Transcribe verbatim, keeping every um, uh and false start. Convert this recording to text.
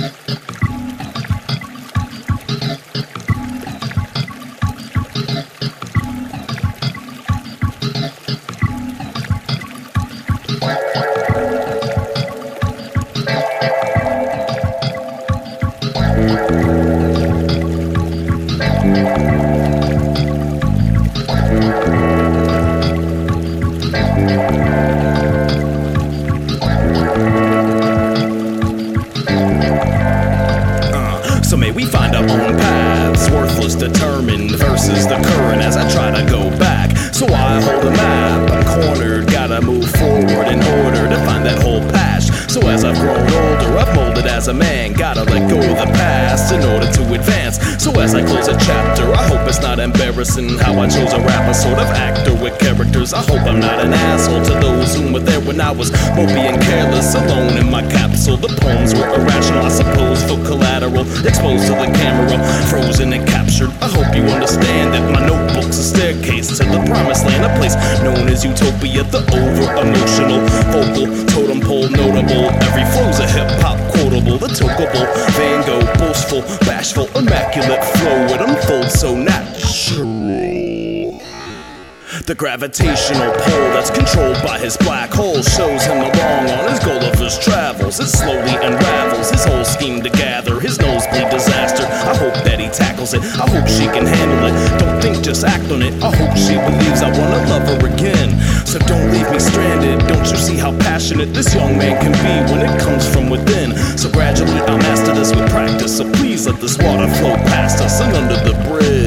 So may we find our own paths, worthless, determined versus the current as I try to go back. So I hold a map, I'm cornered, gotta move forward in order to find that whole patch. So as I've grown older, I've molded as a man, gotta let go of the past in order to advance. So as I close a chapter, I hope it's not embarrassing how I chose a rapper, sort of actor with characters. I hope I'm not an asshole to those who were there when I was mopey and careless, alone in my capsule. The poems were irrational, I suppose, for collateral, exposed to the camera, frozen and captured. I hope you understand that my notebook's a staircase to the promised land, a place known as utopia. The over-emotional, vocal, totem pole notable. Every flow's a hip-hop quotable, the tokable, Van Gogh, boastful, bashful, immaculate flow. It unfolds so natural. The gravitational pull that's controlled by his black hole shows him along on his goal of his travels. It slowly unravels his whole scheme to gather his nosebleed disaster. I hope that he tackles it, I hope she can handle it. Don't think, just act on it. I hope she believes I wanna love her again. So don't leave me stranded. Don't you see how passionate this young man can be when it comes from within? So gradually I'll master this with practice. So please let this water flow past us and under the bridge.